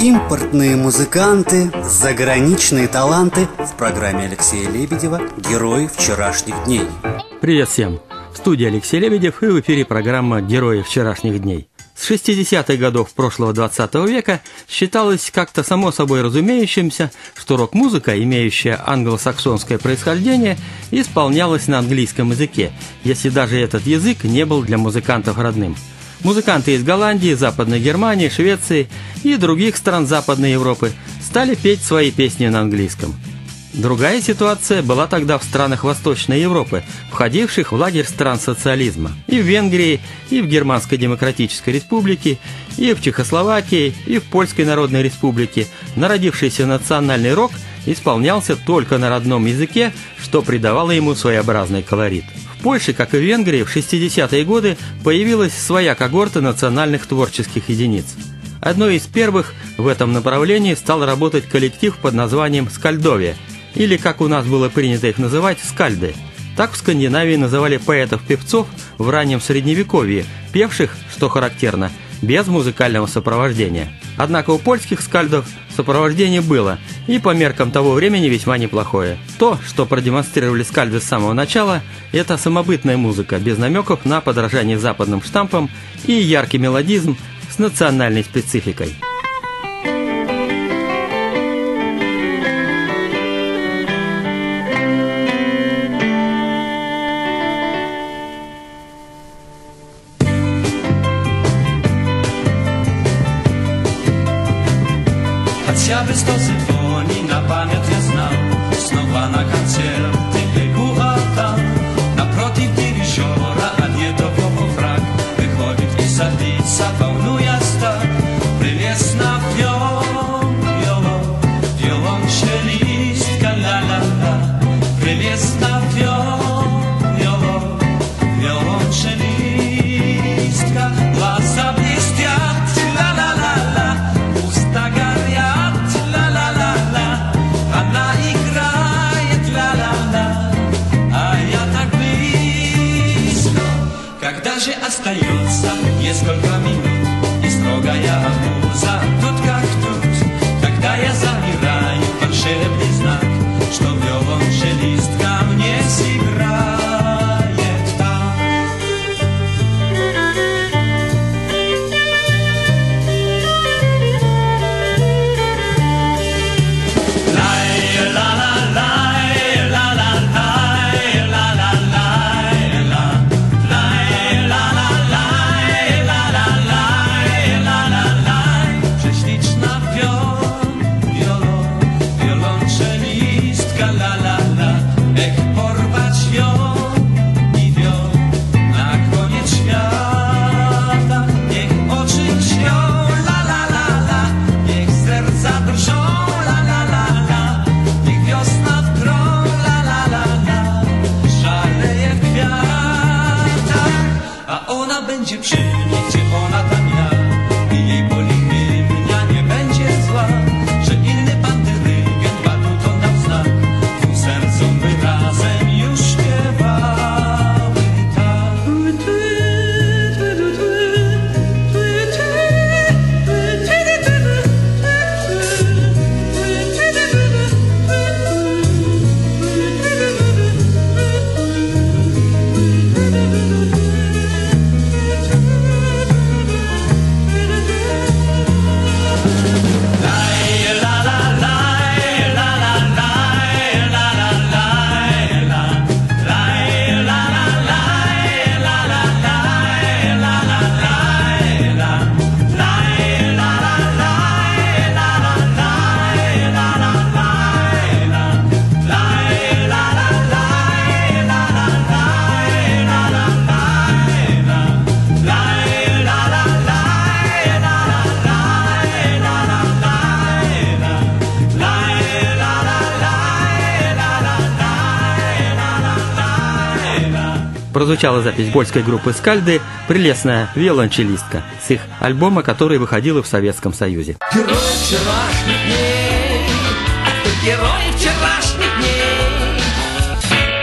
Импортные музыканты, заграничные таланты в программе Алексея Лебедева «Герои вчерашних дней». Привет всем! В студии Алексей Лебедев и в эфире программа «Герои вчерашних дней». С 60-х годов прошлого 20 века считалось как-то само собой разумеющимся, что рок-музыка, имеющая англосаксонское происхождение, исполнялась на английском языке, если даже этот язык не был для музыкантов родным. Музыканты из Голландии, Западной Германии, Швеции и других стран Западной Европы стали петь свои песни на английском. Другая ситуация была тогда в странах Восточной Европы, входивших в лагерь стран социализма. И в Венгрии, и в Германской Демократической Республике, и в Чехословакии, и в Польской Народной Республике народившийся национальный рок исполнялся только на родном языке, что придавало ему своеобразный колорит. В Польше, как и в Венгрии, в 60-е годы появилась своя когорта национальных творческих единиц. Одной из первых в этом направлении стал работать коллектив под названием «Скальдовия», или, как у нас было принято их называть, скальды. Так в Скандинавии называли поэтов-певцов в раннем Средневековье, певших, что характерно, без музыкального сопровождения. Однако у польских скальдов сопровождение было, и по меркам того времени весьма неплохое. То, что продемонстрировали скальды с самого начала, это самобытная музыка, без намеков на подражание западным штампам и яркий мелодизм с национальной спецификой. Хотя бы 100 симфоний на память я знал, снова на концерты бегу отдал. Напротив дирижера, одетого во фрак, выходит и садится, волнуясь так. Прелестно виолончелистка, ла-ла-ла. Прелестно виолончелистка, глаза блестят, ла-ла-ла-ла. Уста горят, ла-ла-ла-ла. Она играет, ла-ла-ла. А я так близко. Когда же остается несколько минут и строгая муза тут как тут, тогда я замираю, волшебный знак, что виолончелистка мне сыграет так. Będzie przy mnie, gdzie ona tam ja, i jej boli mnie, nie będzie zła, że inny pan dyrygent batuto nam znak, twym sercom by razem już śpiewały tak. Прозвучала запись польской группы «Скальды» «Прелестная виолончелистка» с их альбома, который выходил и в Советском Союзе. Герои вчерашних дней, это герои вчерашних дней.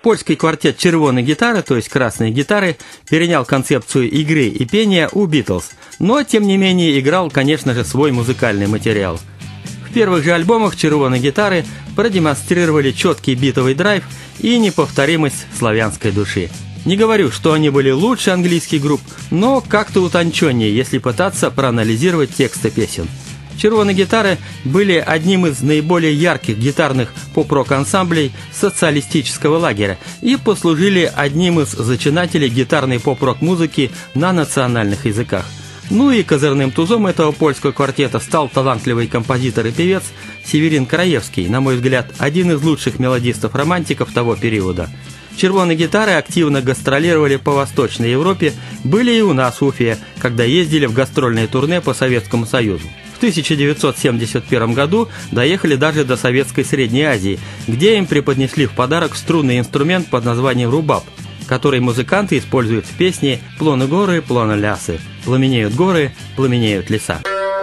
Польский квартет «Червоные гитары», то есть «Красные гитары», перенял концепцию игры и пения у Битлз, но, тем не менее, играл, конечно же, свой музыкальный материал. В первых же альбомах «Червоные гитары» продемонстрировали четкий битовый драйв и неповторимость славянской души. Не говорю, что они были лучше английских групп, но как-то утонченнее, если пытаться проанализировать тексты песен. «Червоные гитары» были одним из наиболее ярких гитарных поп-рок-ансамблей социалистического лагеря и послужили одним из зачинателей гитарной поп-рок-музыки на национальных языках. Ну и козырным тузом этого польского квартета стал талантливый композитор и певец Северин Краевский, на мой взгляд, один из лучших мелодистов-романтиков того периода. «Червоные гитары» активно гастролировали по Восточной Европе, были и у нас в Уфе, когда ездили в гастрольные турне по Советскому Союзу. В 1971 году доехали даже до Советской Средней Азии, где им преподнесли в подарок струнный инструмент под названием рубаб, который музыканты используют в песне «Плоны горы, плоны лясы», «Пламенеют горы, пламенеют леса».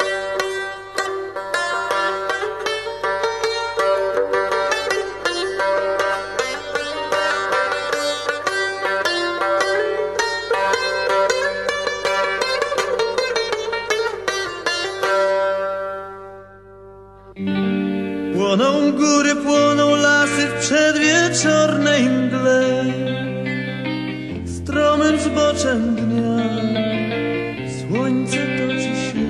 Płoną góry, płoną lasy w przedwieczornej mgle, stromym zboczem dnia słońce toczy się.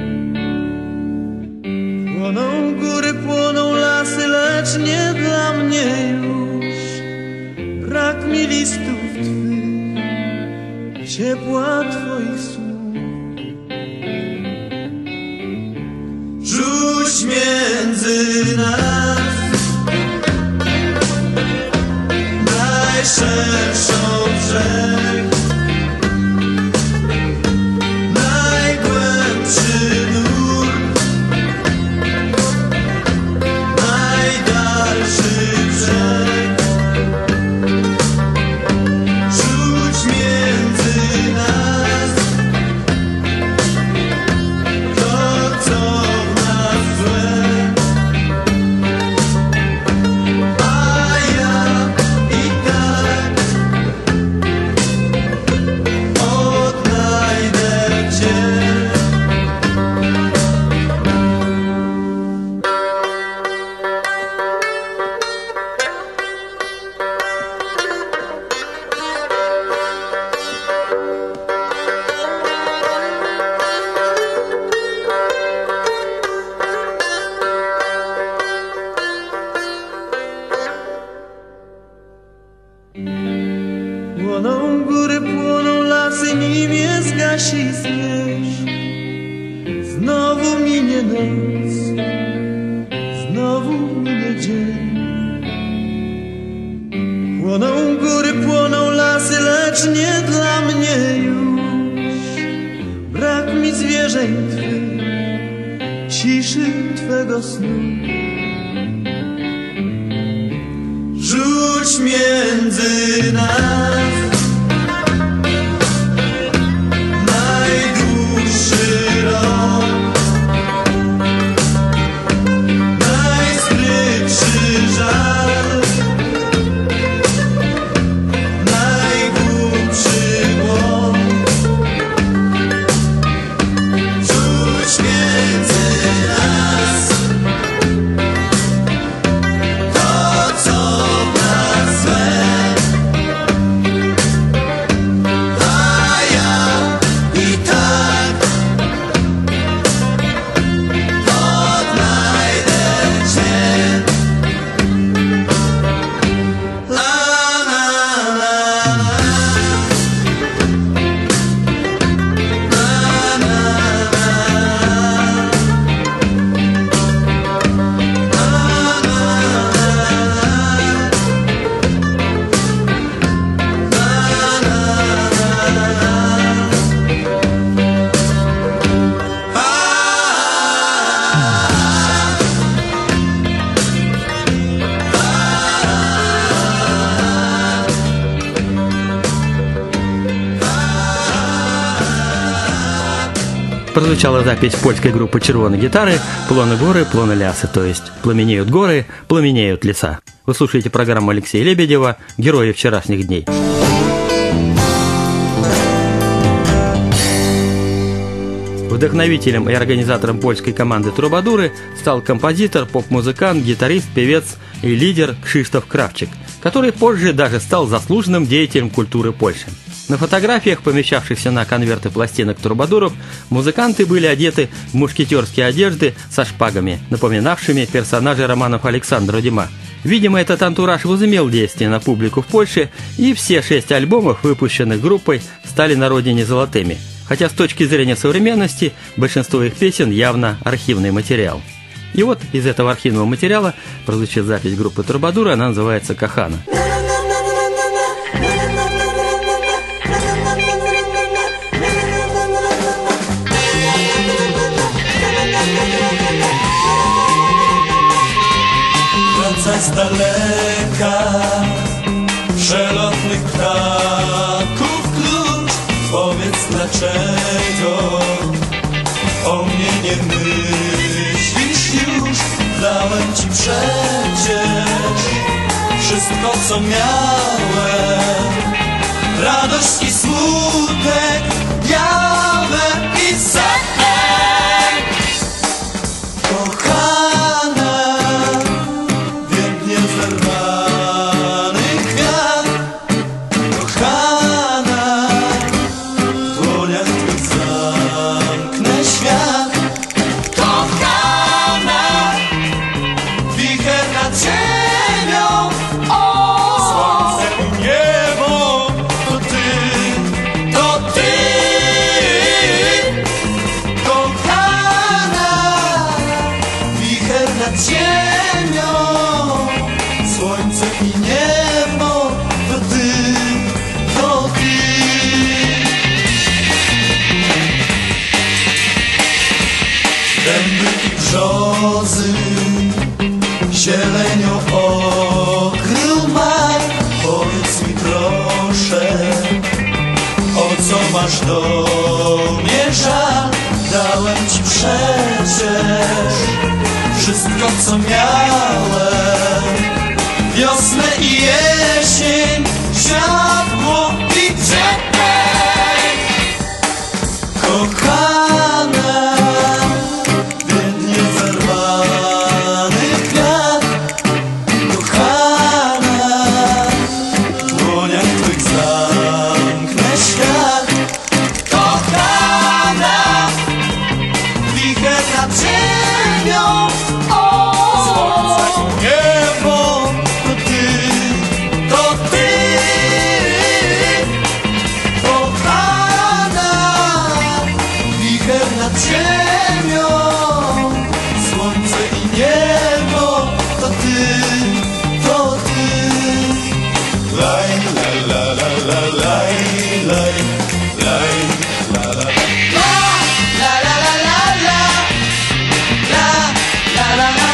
Płoną góry, płoną lasy, lecz nie dla mnie już. Brak mi listów twych, ciepła twoich słów. Rzuć między nas najszerszą brzeg, najgłębszy nurt, najdalszy brzeg. Rzuć między nas to, co Płoną góry, płoną lasy, nim je zgasi zmierzch. Znowu minie noc, znowu minie dzień. Płoną góry, płoną lasy, lecz nie dla mnie już. Brak mi zwierzeń twych, ciszy twego snu. Rzuć między nas najdłuższy rok, najskrytszy żal, najgłupszy błąd. Rzuć między nas to, co Прозвучала запись польской группы «Червоные гитары» «Плоны горы, плоны лясы», то есть «Пламенеют горы, пламенеют леса». Вы слушаете программу Алексея Лебедева «Герои вчерашних дней». Вдохновителем и организатором польской команды «Трубадуры» стал композитор, поп-музыкант, гитарист, певец и лидер Кшиштоф Кравчик, который позже даже стал заслуженным деятелем культуры Польши. На фотографиях, помещавшихся на конверты пластинок трубадуров, музыканты были одеты в мушкетерские одежды со шпагами, напоминавшими персонажей романов Александра Дюма. Видимо, этот антураж возымел действие на публику в Польше, и все 6 альбомов, выпущенных группой, стали на родине золотыми. Хотя с точки зрения современности большинство их песен явно архивный материал. И вот из этого архивного материала прозвучит запись группы «Трубадуры», она называется «Кохана». Z daleka przelotnych ptaków klucz. Powiedz dlaczego o mnie nie myślisz już. Dałem ci przecież wszystko co miałem, radość i smutek, białe i sen. Zielenią okrył maj. Powiedz mi proszę, o co masz do mnie żal? Dałem ci przecież wszystko co miałem, wiosnę i jesień, światło i dzień. Kochana, biednie zerwany kwiat. Kochana, w dłoniach twych zamknę świat. Kochana, wicher nad ziemią, słońce i niebo. To ty, to ty. Kochana, wicher nad ziemią, słońce i niebo. To ty, to ty. Laj, la, la, la, la, laj, laj, laj, la, la, la. La, la, la, la, la. La, la, la, la.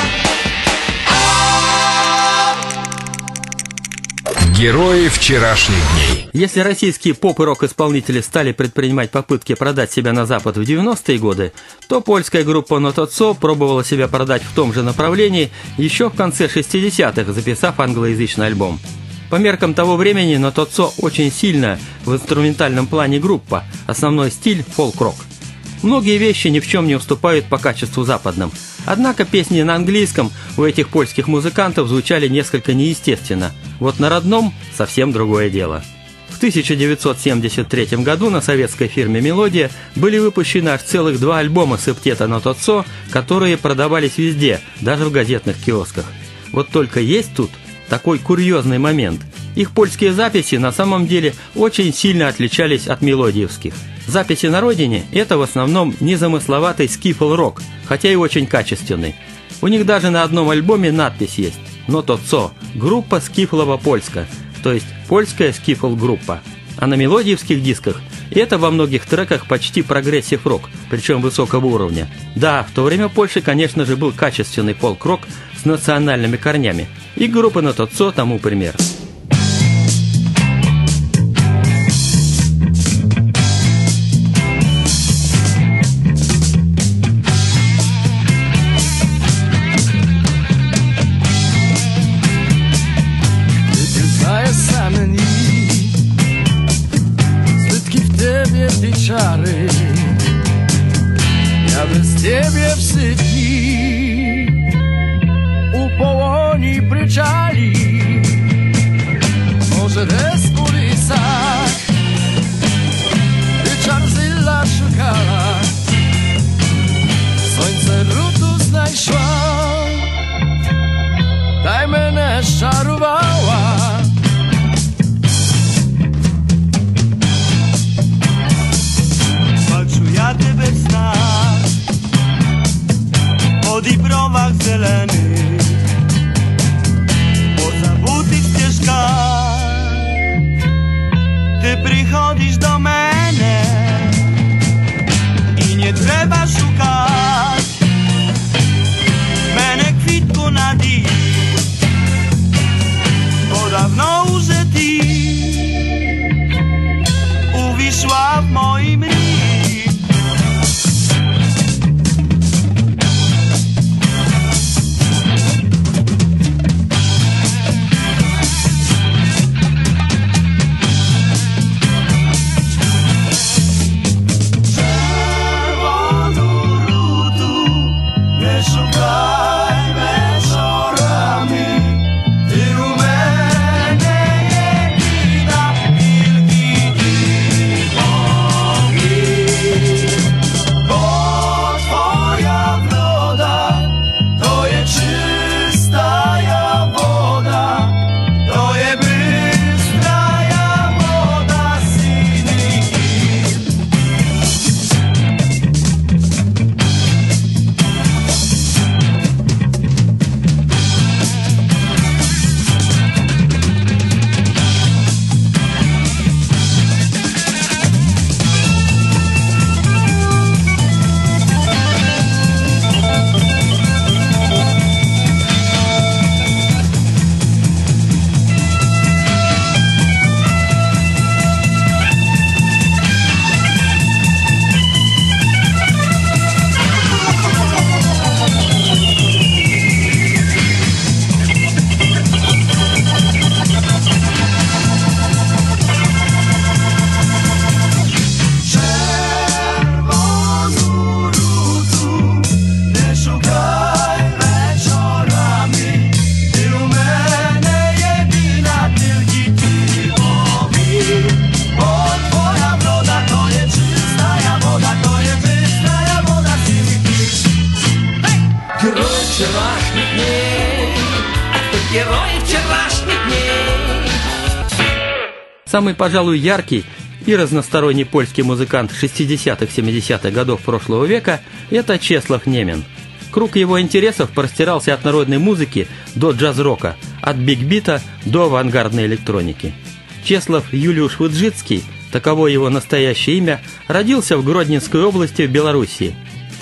Герои вчерашних дней. Если российские поп- и рок-исполнители стали предпринимать попытки продать себя на Запад в 90-е годы, то польская группа No To Co пробовала себя продать в том же направлении еще в конце 60-х, записав англоязычный альбом. По меркам того времени No To Co очень сильная в инструментальном плане группа, основной стиль – фолк-рок. Многие вещи ни в чем не уступают по качеству западным. Однако песни на английском у этих польских музыкантов звучали несколько неестественно. Вот на родном совсем другое дело. В 1973 году на советской фирме «Мелодия» были выпущены аж целых 2 альбома септета No To Co, которые продавались везде, даже в газетных киосках. Вот только есть тут такой курьезный момент. Их польские записи на самом деле очень сильно отличались от мелодиевских. Записи на родине – это в основном незамысловатый скифл-рок, хотя и очень качественный. У них даже на одном альбоме надпись есть No To Co – группа скифлово-польска, то есть польская скифл-группа. А на мелодиевских дисках это во многих треках почти прогрессив-рок, причем высокого уровня. Да, в то время в Польше, конечно же, был качественный фолк-рок с национальными корнями, и группа No To Co тому пример. ciebie w Sydney u połoni bryczali. Może w kulisach Charzylla szukala, słońce rutu znajszła, daj mnie czarowała. Walczył ja tebe w snach, po diprowach zelenych, po zabutych ścieżkach. Ty przychodzisz do mnie i nie trzeba szukać mnie kwitku na dziś, bo dawno już ty uwiszła w moim ryju. Самый, пожалуй, яркий и разносторонний польский музыкант 60-70-х годов прошлого века – это Czesław Niemen. Круг его интересов простирался от народной музыки до джаз-рока, от биг-бита до авангардной электроники. Czesław Juliusz Wydzycki, таково его настоящее имя, родился в Гродненской области в Белоруссии. В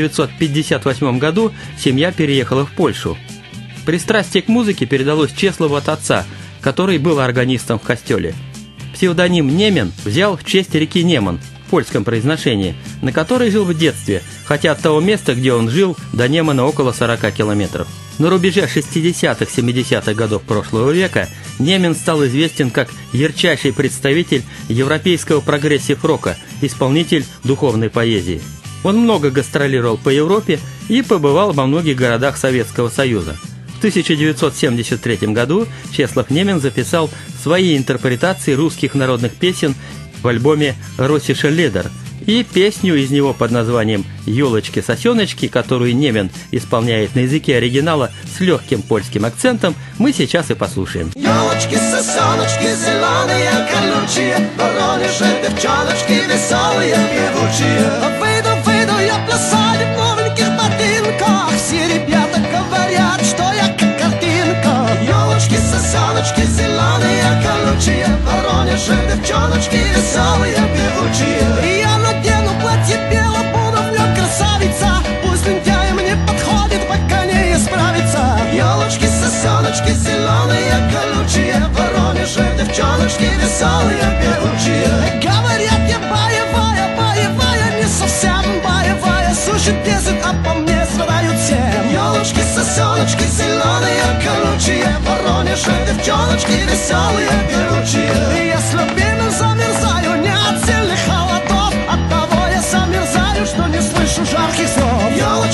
1958 году семья переехала в Польшу. Пристрастие к музыке передалось Czesławу от отца, который был органистом в костеле. Псевдоним Немен взял в честь реки Неман в польском произношении, на которой жил в детстве, хотя от того места, где он жил, до Немана около 40 километров. На рубеже 60-70-х годов прошлого века Немен стал известен как ярчайший представитель европейского прогрессив-рока, исполнитель духовной поэзии. Он много гастролировал по Европе и побывал во многих городах Советского Союза. В 1973 году Czesław Niemen записал свои интерпретации русских народных песен в альбоме «Russische Lieder» и песню из него под названием «Ёлочки-сосёночки», которую Немен исполняет на языке оригинала с легким польским акцентом, мы сейчас и послушаем. Ёлочки-сосёночки зеленые, колючие, воронежи, девчоночки веселые, певучие. Выйду я плясать в новеньких ботинках, все ребята говорят, что я как картинка. Ёлочки-сосёночки зеленые, колючие, воронежи, девчоночки веселые, певучие. Я надену платье бело, буду в нем красавица, пусть лентяй мне подходит, пока не исправится. Ёлочки-сосёночки зеленые, колючие, воронежи, девчоночки веселые, певучие. Говорят, я боевая, не совсем боевая, сушит десять, а по мне страдают семь. Ёлочки-сосёночки зеленые, колючие, воронежи, девчоночки веселые, певучие. Я слабину замерзаю, не от сильных холодов, от того я замерзаю, что не слышу жарких слов.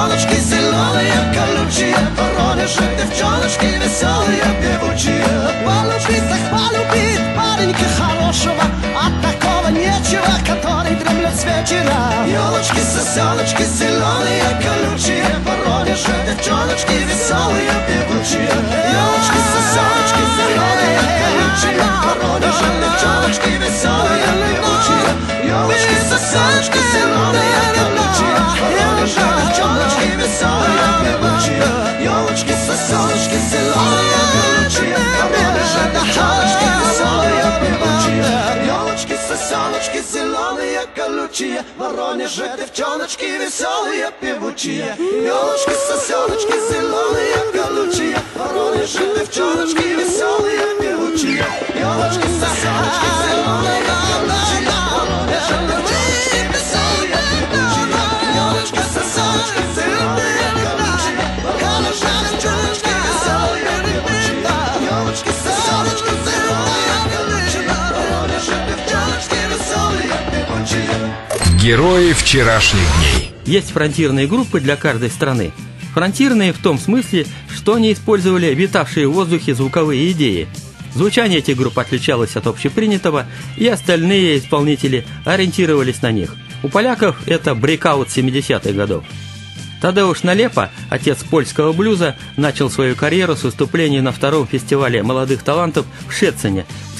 девчоночки зеленые, колючие, воронежи, девчоночки веселые, певучие. Полюбит паренька хорошего, от такого нечего, который дремлет с вечера. Елочки, сосеночки зеленые, колючие, воронежи, девчоночки веселые, певучие. Елочки, сосеночки зеленые, колючие, воронежи, девчоночки веселые, певучие. Елочки, сосеночки зеленые, колючие, воронежи, девчоночки веселые, певучие. Елочки, сосеночки зеленые, колючие, воронежи, девчоночки веселые, певучие. Елочки, сосеночки зеленые, колючие, воронежи, девчоночки веселые, певучие. Елочки, сосеночки зеленые, колючие, воронежи, девчоночки веселые, певучие. Елочки, сосеночки зеленые, колючие, воронежи, девчоночки веселые, певучие. Елочки, сосеночки зеленые, колючие, воронежи, девчоночки веселые, певучие. Елочки, сосеночки зеленые, колючие, воронежи, девчоночки веселые, певучие. Герои вчерашних дней. Есть фронтирные группы для каждой страны. Фронтирные в том смысле, что они использовали витавшие в воздухе звуковые идеи. Звучание этих групп отличалось от общепринятого, и остальные исполнители ориентировались на них. У поляков это брейкаут 70-х годов. Тадеуш Налепа, отец польского блюза, начал свою карьеру с выступлений на втором фестивале молодых талантов в Шецене в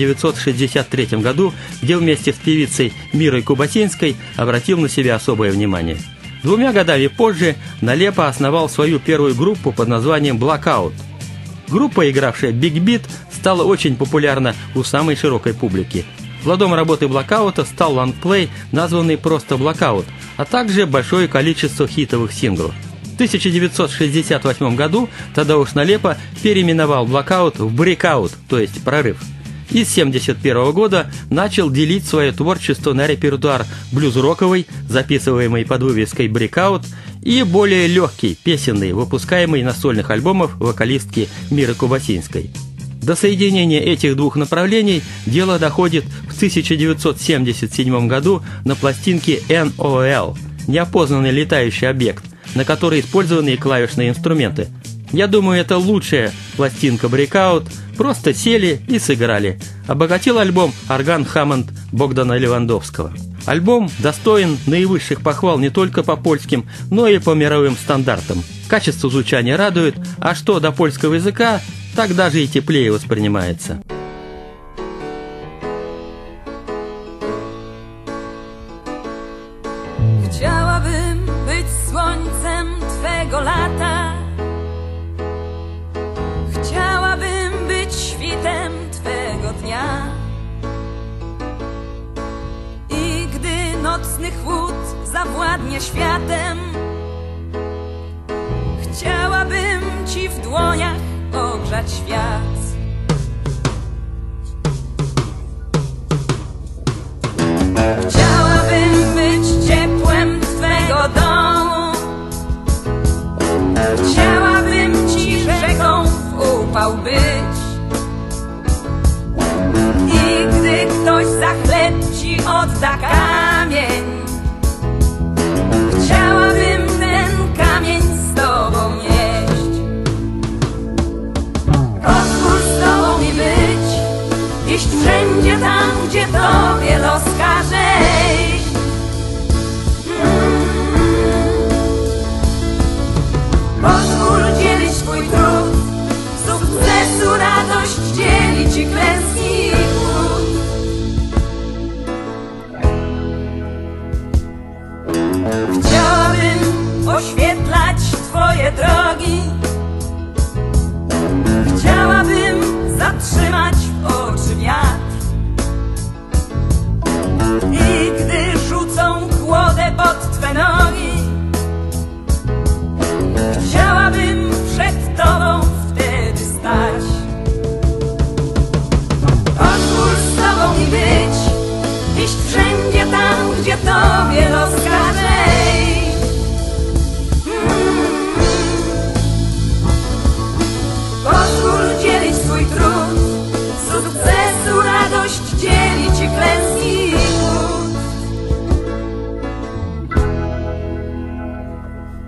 1963 году, где вместе с певицей Мирой Кубатинской обратил на себя особое внимание. 2 годами позже Налепа основал свою первую группу под названием Blackout. Группа, игравшая биг-бит, стала очень популярна у самой широкой публики. Плодом работы Блокаута стал лонгплей, названный просто Blackout, а также большое количество хитовых синглов. В 1968 году Тадеуш Налепа переименовал Blackout в Breakout, то есть прорыв. И с 1971 года начал делить свое творчество на репертуар блюз-роковый, записываемый под вывеской Breakout, и более легкий, песенный, выпускаемый на сольных альбомах вокалистки Миры Кубатинской. До соединения этих двух направлений дело доходит в 1977 году на пластинке NOL – неопознанный летающий объект, на которой использованы клавишные инструменты. Я думаю, это лучшая пластинка Breakout, просто сели и сыграли. Обогатил альбом орган Хаммонд Богдана Левандовского. Альбом достоин наивысших похвал не только по польским, но и по мировым стандартам. Качество звучания радует, а что до польского языка, так даже и теплее воспринимается. Chciałabym być słońcem twego lata. Chciałabym być świtem twego dnia. I gdy nocny chłód zawładnie światem, chciałabym ci w dłoniach ogrzać świat. Chciałabym być ciepłem twego domu. Chciałabym ci rzeką w upał być. I gdy ktoś za chleb ci odda kamień, chciałabym ten kamień z tobą nieść. Pozwól z tobą mi być, iść wszędzie tam, gdzie tobie los każe iść. Pozwól dzielić swój trud, sukcesu radość dzielić i klęski i głód. Chciałabym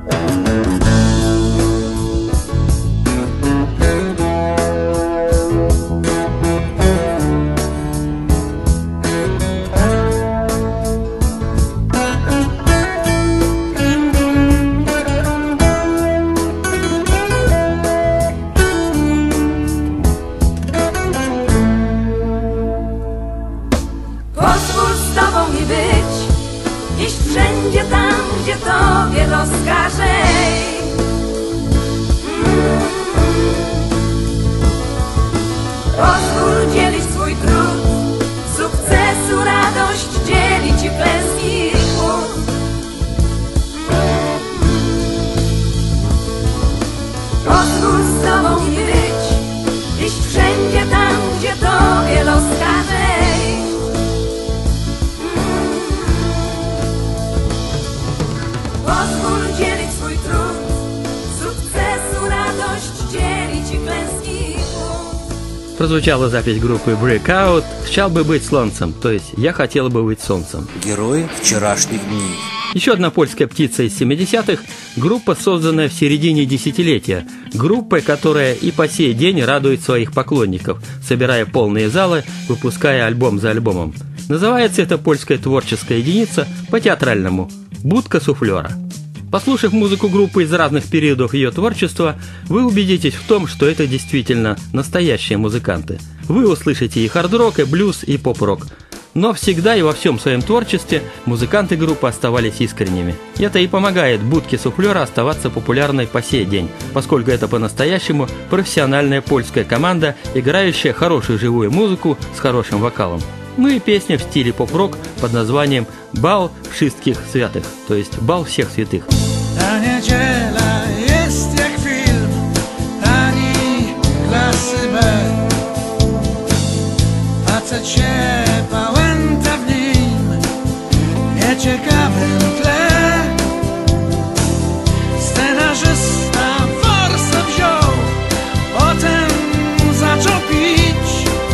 Прозвучала запись группы Breakout «Хотел бы быть солнцем», то есть «Я хотел бы быть солнцем». Герои вчерашних дней. Еще одна польская птица из 70-х – группа, созданная в середине десятилетия. Группа, которая и по сей день радует своих поклонников, собирая полные залы, выпуская альбом за альбомом. Называется эта польская творческая единица по-театральному «Будка суфлера». Послушав музыку группы из разных периодов ее творчества, вы убедитесь в том, что это действительно настоящие музыканты. Вы услышите и хард-рок, и блюз, и поп-рок. Но всегда и во всем своем творчестве музыканты группы оставались искренними. Это и помогает будке суфлера оставаться популярной по сей день, поскольку это по-настоящему профессиональная польская команда, играющая хорошую живую музыку с хорошим вокалом. Ну и песня в стиле поп-рок под названием «Bal wszystkich świętych», то есть «Бал всех святых». Ta niedziela jest jak film tani klasy B. Facet się pałęta w nim nieciekawym tle. Scenarzysta forsę wziął, potem zaczął pić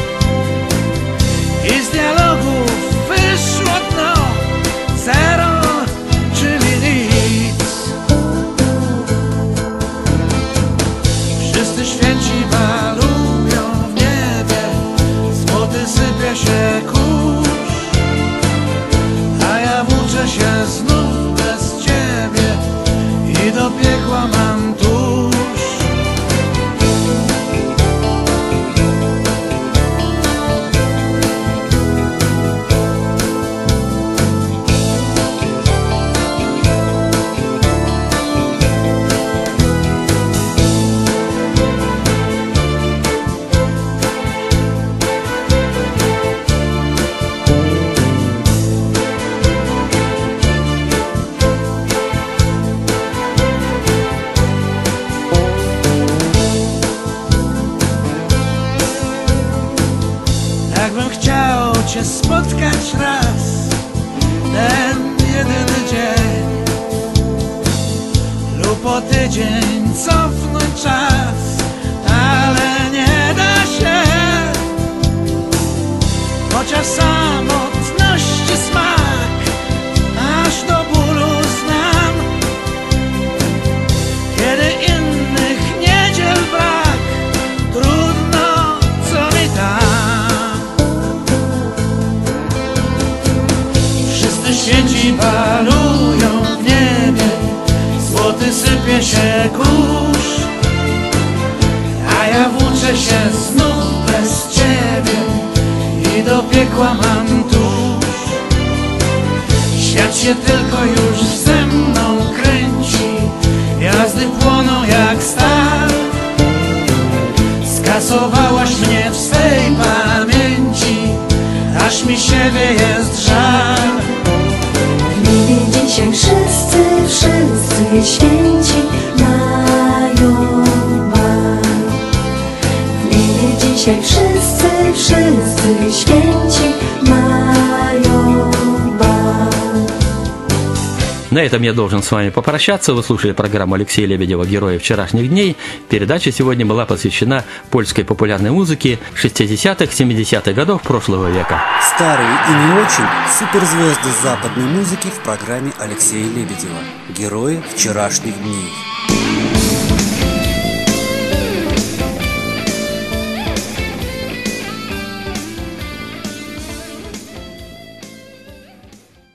i z dialogów wyszło dno zero, czyli nic. Wszyscy święci balują w niebie, złoty sypie się kurz, a ja włóczę się znów bez ciebie i do piekła mam tuż. Jakbym chciał cię spotkać raz, ten jedyny dzień, lub o tydzień cofnąć czas, ale nie da się. Chociaż samotności smak aż do bólu znam, kiedy innych niedziel brak, trudno co mi tam. Wszyscy święci balują w niebie, złoty sypie się kurz, a ja włóczę się znów bez ciebie i do piekła mam tuż. Świat się tylko już ze mną kręci, jazdy płoną jak stal. Skasowałaś mnie w swej pamięci, aż mi siebie jest żal. W niebie dzisiaj wszyscy święci mają bal. W niebie dzisiaj wszyscy święci mają bal. На этом я должен с вами попрощаться. Вы слушали программу Алексея Лебедева «Герои вчерашних дней». Передача сегодня была посвящена польской популярной музыке 60-х, 70-х годов прошлого века. Старые и не очень суперзвезды западной музыки в программе Алексея Лебедева «Герои вчерашних дней».